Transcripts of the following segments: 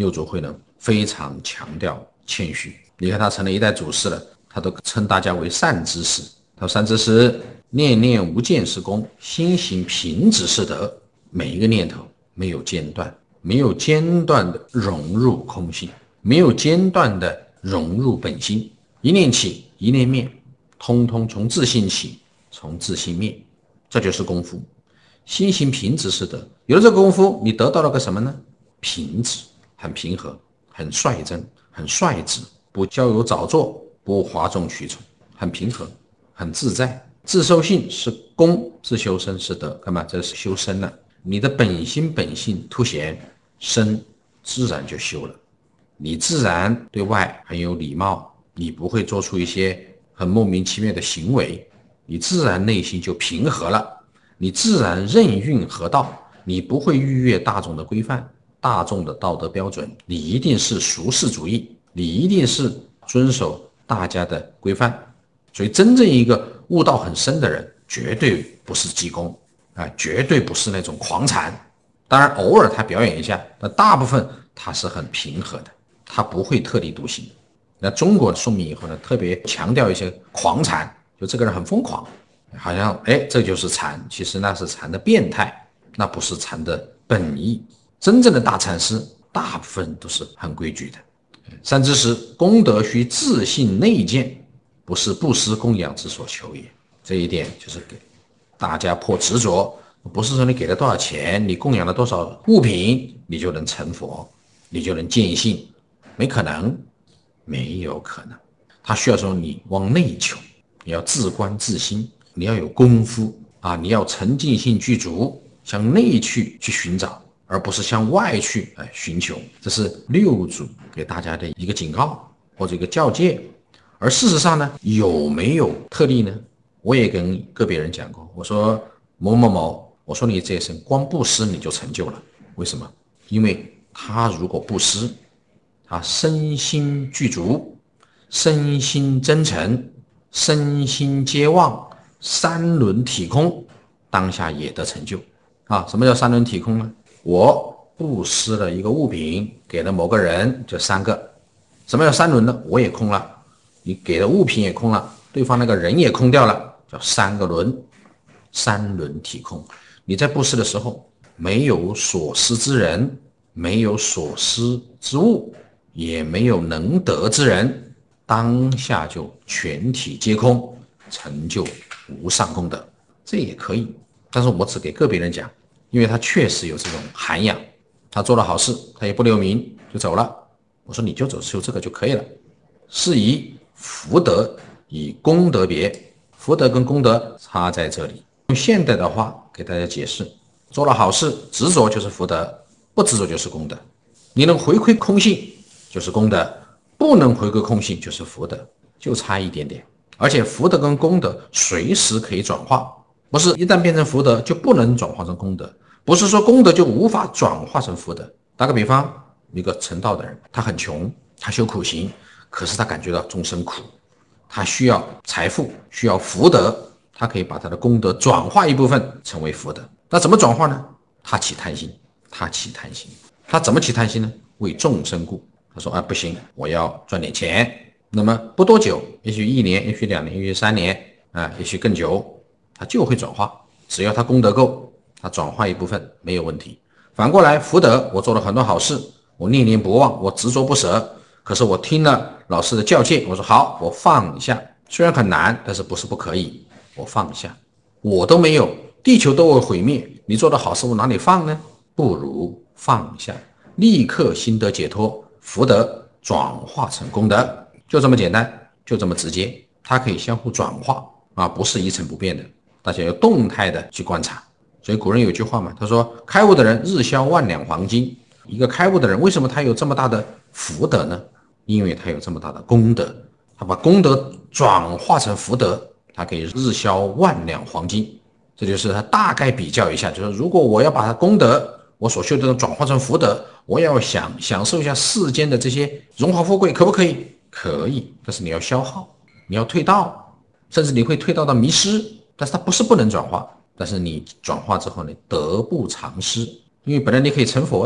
六祖慧能非常强调谦虚。你看他成了一代祖师了，他都称大家为善知识。他说善知识，念念无间是功，心行平直是德。每一个念头没有间断，没有间断的融入空性，没有间断的融入本心，一念起一念灭，通通从自性起，从自性灭，这就是功夫。心行平直是德，有了这个功夫，你得到了个什么呢？平直，很平和，很率真，很率直，不骄有早作，不哗众取宠，很平和，很自在。自受性是功，自修身是德，干嘛？这是修身了。你的本心本性凸显，身自然就修了。你自然对外很有礼貌，你不会做出一些很莫名其妙的行为，你自然内心就平和了，你自然任运合道，你不会逾越大众的规范，大众的道德标准，你一定是俗世主义，你一定是遵守大家的规范。所以真正一个悟道很深的人，绝对不是济公绝对不是那种狂禅。当然偶尔他表演一下，但大部分他是很平和的，他不会特立独行。那中国宋明以后呢，特别强调一些狂禅，就这个人很疯狂，好像这就是禅，其实那是禅的变态，那不是禅的本意。真正的大禅师大部分都是很规矩的。善知识，功德须自性内见，不是布施供养之所求也。这一点就是给大家破执着，不是说你给了多少钱，你供养了多少物品，你就能成佛，你就能见性，没可能，没有可能。他需要说你往内求，你要自观自心，你要有功夫你要沉浸性具足，向内去寻找，而不是向外去寻求。这是六祖给大家的一个警告或者一个教诫。而事实上呢，有没有特例呢？我也跟个别人讲过，我说某某某，我说你这一生光布施你就成就了。为什么？因为他如果布施，他身心具足，身心真诚，身心皆忘，三轮体空，当下也得成就什么叫三轮体空呢？我布施了一个物品给了某个人，就三个。什么叫三轮呢？我也空了，你给的物品也空了，对方那个人也空掉了，叫三个轮，三轮体空。你在布施的时候，没有所施之人，没有所施之物，也没有能得之人，当下就全体皆空，成就无上功德。这也可以，但是我只给个别人讲，因为他确实有这种涵养，他做了好事，他也不留名就走了。我说你就走修这个就可以了。是以福德以功德别，福德跟功德差在这里。用现代的话给大家解释，做了好事，执着就是福德，不执着就是功德。你能回馈空性就是功德，不能回馈空性就是福德，就差一点点。而且福德跟功德随时可以转化，不是一旦变成福德就不能转化成功德，不是说功德就无法转化成福德。打个比方，一个成道的人，他很穷，他修苦行，可是他感觉到众生苦，他需要财富，需要福德，他可以把他的功德转化一部分成为福德。那怎么转化呢？他起贪心，他怎么起贪心呢？为众生故。他说不行，我要赚点钱。那么不多久，也许1年，也许2年，也许3年也许更久，他就会转化。只要他功德够，他转化一部分没有问题。反过来福德，我做了很多好事，我念念不忘，我执着不舍，可是我听了老师的教诫，我说好，我放下，虽然很难，但是不是不可以，我放下。我都没有，地球都会毁灭，你做的好事我哪里放呢？不如放下，立刻心得解脱，福德转化成功德，就这么简单，就这么直接。它可以相互转化不是一成不变的，大家要动态的去观察。所以古人有句话嘛，他说开悟的人日销万两黄金。一个开悟的人为什么他有这么大的福德呢？因为他有这么大的功德，他把功德转化成福德，他可以日销万两黄金。这就是他大概比较一下，就是如果我要把他功德我所修的转化成福德，我要享受一下世间的这些荣华富贵，可不可以？可以，但是你要消耗，你要退道，甚至你会退道到迷失。但是它不是不能转化，但是你转化之后呢，得不偿失。因为本来你可以成佛的，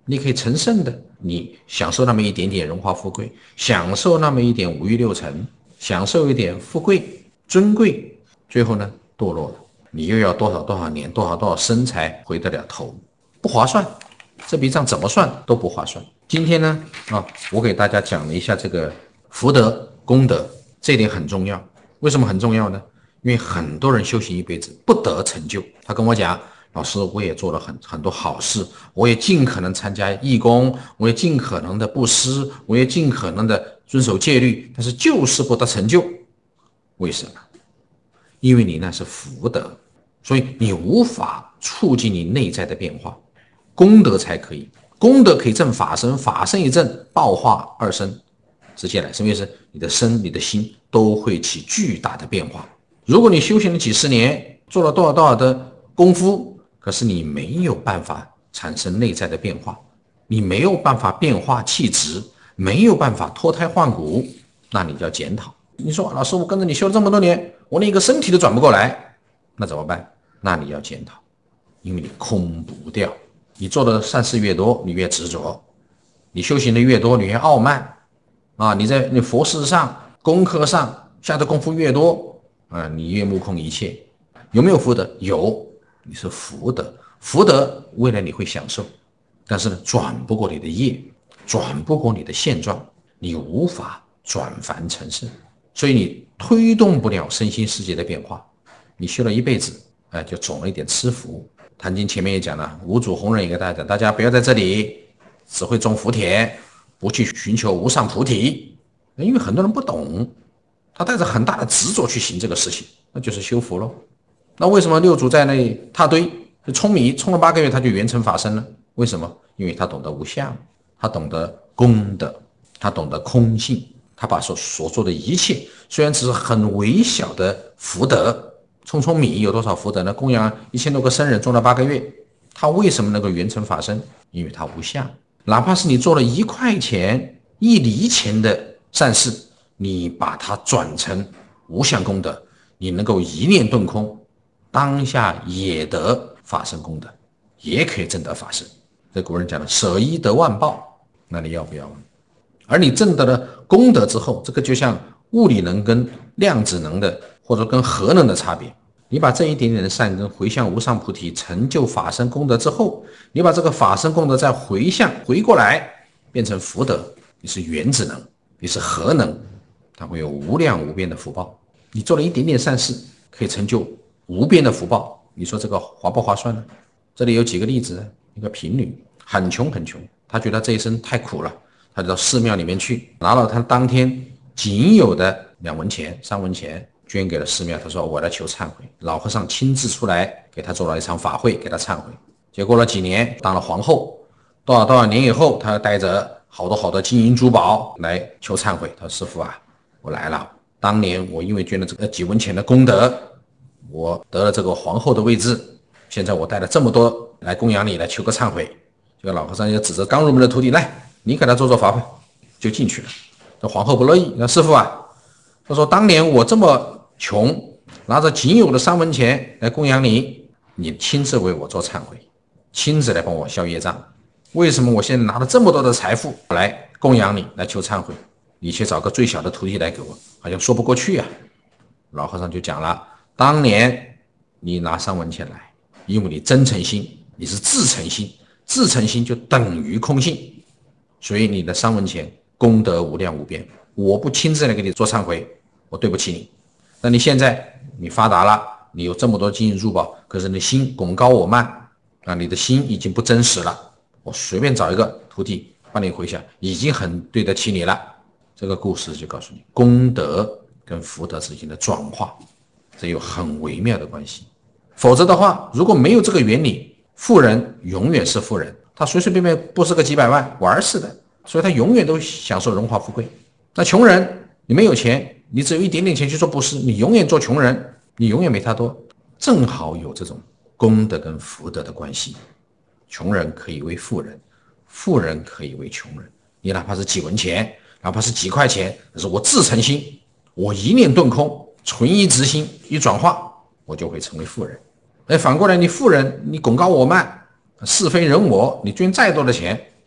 你可以成圣的，你享受那么一点点荣华富贵，享受那么一点五欲六尘，享受一点富贵尊贵，最后呢堕落了，你又要多少多少年多少多少生才回得了头，不划算，这笔账怎么算都不划算。今天呢我给大家讲了一下这个福德功德，这一点很重要。为什么很重要呢？因为很多人修行一辈子不得成就，他跟我讲，老师，我也做了很多好事，我也尽可能参加义工，我也尽可能的布施，我也尽可能的遵守戒律，但是就是不得成就。为什么？因为你那是福德，所以你无法促进你内在的变化，功德才可以。功德可以正法身，法身一正，报化二身直接来，什么意思？你的身你的心都会起巨大的变化。如果你修行了几十年，做了多少多少的功夫，可是你没有办法产生内在的变化，你没有办法变化气质，没有办法脱胎换骨，那你就要检讨。你说老师，我跟着你修了这么多年，我连一个身体都转不过来，那怎么办？那你要检讨，因为你空不掉。你做的善事越多，你越执着；你修行的越多，你越傲慢你在你佛事上、功课上下的功夫越多你越目空一切。有没有福德？有，你是福德，福德未来你会享受，但是呢，转不过你的业，转不过你的现状，你无法转凡成圣，所以你推动不了身心世界的变化。你修了一辈子就种了一点吃福。坛经前面也讲了，五祖弘忍也给大家讲，大家不要在这里只会种福田，不去寻求无上菩提。因为很多人不懂，他带着很大的执着去行这个事情，那就是修福咯。那为什么六祖在那里踏堆舂米冲了8个月他就圆成法身呢？为什么？因为他懂得无相，他懂得功德，他懂得空性，他把所做的一切，虽然只是很微小的福德，舂米有多少福德呢？供养1000多个僧人种了8个月，他为什么能够圆成法身？因为他无相。哪怕是你做了1块钱、1厘钱的善事，你把它转成无相功德，你能够一念顿空，当下也得法身功德，也可以证得法身。这古人讲的舍一得万报，那你要不要？而你证得了功德之后，这个就像物理能跟量子能的或者跟核能的差别。你把这一点点的善根回向无上菩提，成就法身功德之后，你把这个法身功德再回过来变成福德，你是原子能，你是核能，它会有无量无边的福报。你做了一点点善事，可以成就无边的福报，你说这个划不划算呢？这里有几个例子，一个贫女很穷，她觉得这一生太苦了，她就到寺庙里面去，拿了她当天仅有的2文钱、3文钱捐给了寺庙。她说我来求忏悔，老和尚亲自出来给她做了一场法会，给她忏悔。结果了几年当了皇后，多少年以后，她带着好多金银珠宝来求忏悔。她说师父啊，我来了，当年我因为捐了这个几文钱的功德，我得了这个皇后的位置，现在我带了这么多来供养你，来求个忏悔。这个老和尚就指着刚入门的徒弟，来，你给他做法会，就进去了。这皇后不乐意，那师父啊，他说当年我这么穷，拿着仅有的3文钱来供养你，你亲自为我做忏悔，亲自来帮我消业障。为什么我现在拿了这么多的财富来供养你，来求忏悔，你却找个最小的徒弟来给我，好像说不过去啊。老和尚就讲了，当年你拿3文钱来，因为你真诚心，你是自诚心，自诚心就等于空性，所以你的3文钱功德无量无边，我不亲自来给你做忏悔，我对不起你。那你现在你发达了，你有这么多金银珠宝，可是你的心拱高我慢你的心已经不真实了，我随便找一个徒弟帮你回向，已经很对得起你了。这个故事就告诉你，功德跟福德之间的转化，这有很微妙的关系。否则的话，如果没有这个原理，富人永远是富人，他随随便便布施个几百万玩似的，所以他永远都享受荣华富贵。那穷人，你没有钱，你只有一点点钱去做布施，你永远做穷人，你永远没他多。正好有这种功德跟福德的关系，穷人可以为富人，富人可以为穷人。你哪怕是几文钱，哪怕是几块钱，但是我自诚心，我一念顿空，纯一直心，一转化，我就会成为富人。反过来你富人，你拱高我慢，是非人我，你捐再多的钱，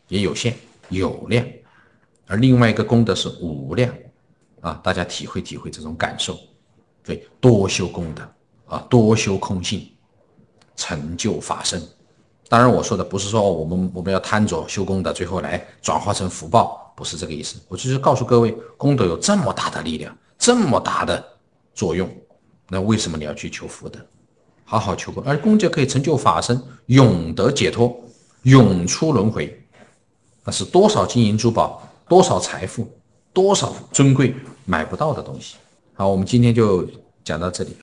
也有限有量，而另外一个功德是无量啊，大家体会体会这种感受。所以多修功德啊，多修空性，成就法身。当然我说的不是说我们要贪着修功德最后来转化成福报，不是这个意思。我就是告诉各位，功德有这么大的力量，这么大的作用，那为什么你要去求福德？好好求功，而功德可以成就法身，永得解脱，永出轮回。那是多少金银珠宝，多少财富，多少尊贵买不到的东西。好，我们今天就讲到这里。